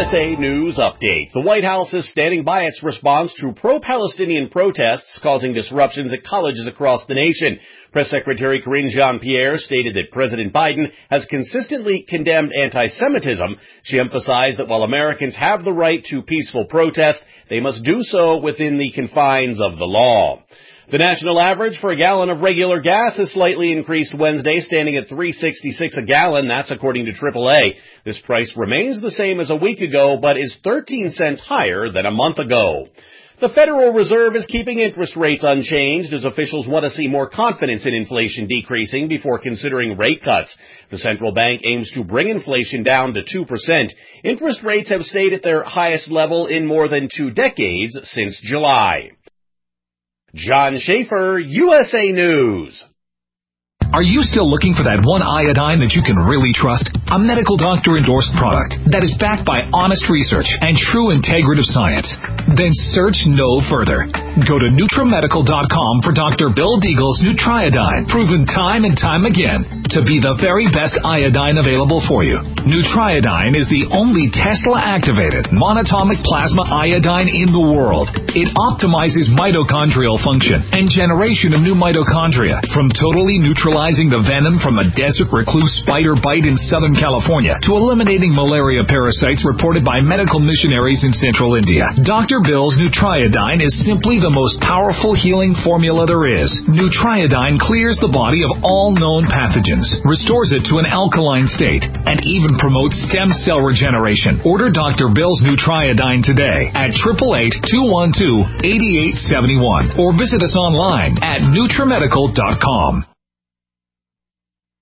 USA News Update. The White House is standing by its response to pro-Palestinian protests causing disruptions at colleges across the nation. Press Secretary Karine Jean-Pierre stated that President Biden has consistently condemned anti-Semitism. She emphasized that while Americans have the right to peaceful protest, they must do so within the confines of the law. The national average for a gallon of regular gas has slightly increased Wednesday, standing at $3.66 a gallon. That's according to AAA. This price remains the same as a week ago, but is 13 cents higher than a month ago. The Federal Reserve is keeping interest rates unchanged as officials want to see more confidence in inflation decreasing before considering rate cuts. The central bank aims to bring inflation down to 2%. Interest rates have stayed at their highest level in more than 2 decades since July. John Schaefer, USA News. Are you still looking for that one iodine that you can really trust? A medical doctor-endorsed product that is backed by honest research and true integrative science? Then search no further. Go to NutriMedical.com for Dr. Bill Deagle's Nutriodine, proven time and time again to be the very best iodine available for you. Nutriodine is the only Tesla-activated monatomic plasma iodine in the world. It optimizes mitochondrial function and generation of new mitochondria from totally neutralizing the venom from a desert recluse spider bite in Southern California to eliminating malaria parasites reported by medical missionaries in Central India. Dr. Bill's Nutriodine is simply the most powerful healing formula there is. Nutriodine clears the body of all known pathogens, restores it to an alkaline state, and even promotes stem cell regeneration. Order Dr. Bill's Nutriodine today at 888-212-8871 or visit us online at NutriMedical.com.